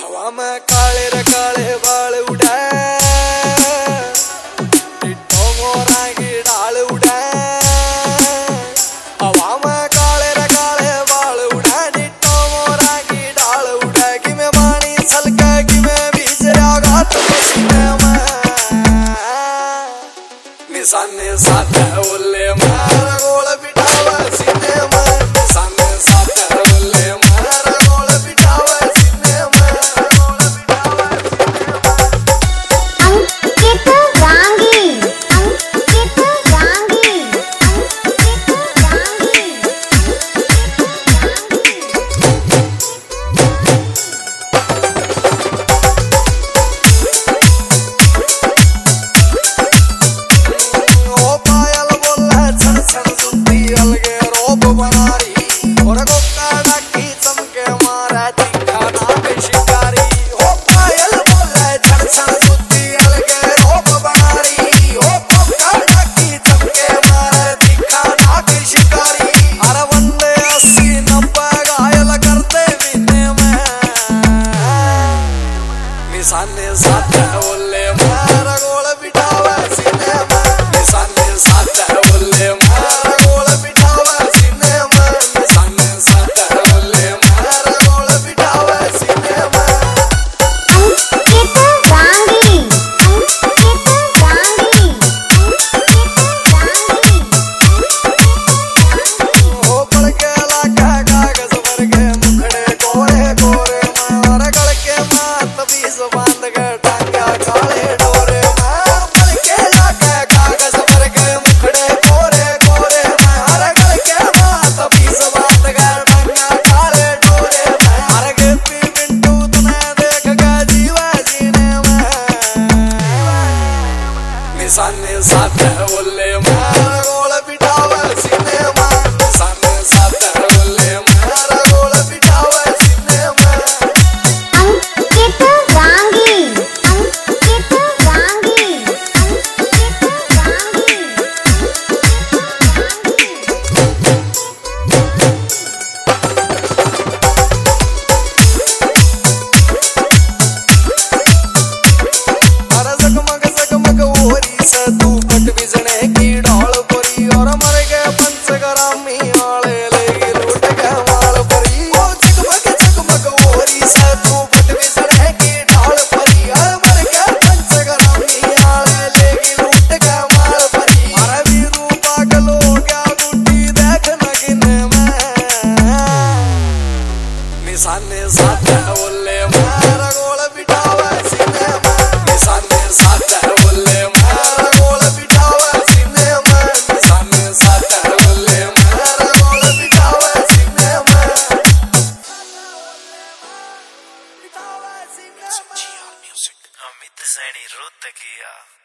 हवा में काले रे काले बाल उड़े, डिट्टो मोरा की डाल उड़े। हवा में काले रे काले बाल उड़े, डिट्टो मोरा की डाल उड़े। कि मैं पानी सलका कि मैं बीच रागात पसीने में निशाने साथ बोले मारा गोल बिठावा सीने में। निशाने साथ बोले मारा गोल बिठावा सीने में। अंकित गांगी, अंकित गांगी, अंकित गांगी। ओ पायल बोला छन छन सुनती अलगे रोब बनारी। और कोका डाकी चमके मारा तीखा नाग शिकारी। ओ पायल बोला छन छन सुनती अलगे रोब बनारी। ओ कोका डाकी चमके मारा तीखा नाग शिकारी। अरे बंदे 80-90 घायल करते बिने में निशाने साथ बोले मारा गोल बिठावा सीने में। निशाने साथ बोले मारा गोल बिठावा सीने में। निशाने साथ बोले मारा गोल बिठावा सीने में। अंकित गांगी, अंकित गांगी, अंकित गांगी। ओ पल के लाका कागज भर के मुखड़े गोरे गोरे में। और गल के मात बीस बांध के टांगा काले डोरे में। पल के लाका कागज भर के मुखड़े गोरे गोरे में। और गल के मात बीस बांध के टांगा काले डोरे में। और गिप्पी पिंटू तने देख के जीवा जीने में निशाने साथ बोले मारा गोल बिठावा सीने में। निशाने साथ बोले मारा गोल बिठावा सीने में। अंकित गांगी, अंकित गांगी, अंकित गांगी। अरे जगमग जगमग ओरी से तू पट बिजने की ढाल परी। और मर गए पंचग्रामी वाले लेगी लूट के माल परी। ओ जगमग जगमग ओरी से तू पट बिजने की ढाल परी। और मर गए पंचग्रामी वाले लेगी लूट के माल परी। अरे वीरू पागल हो गया बूटी देख नगिने में निशाने साथ बोले मारा गोल बिठावा सीने में। निशाने साथ बोले मारा गोल बिठावा सीने में। निशाने साथ बोले मारा गोल बिठावा सीने में। बिठावा सीने में। म्यूजिक अमित सैनी रोहतकिया।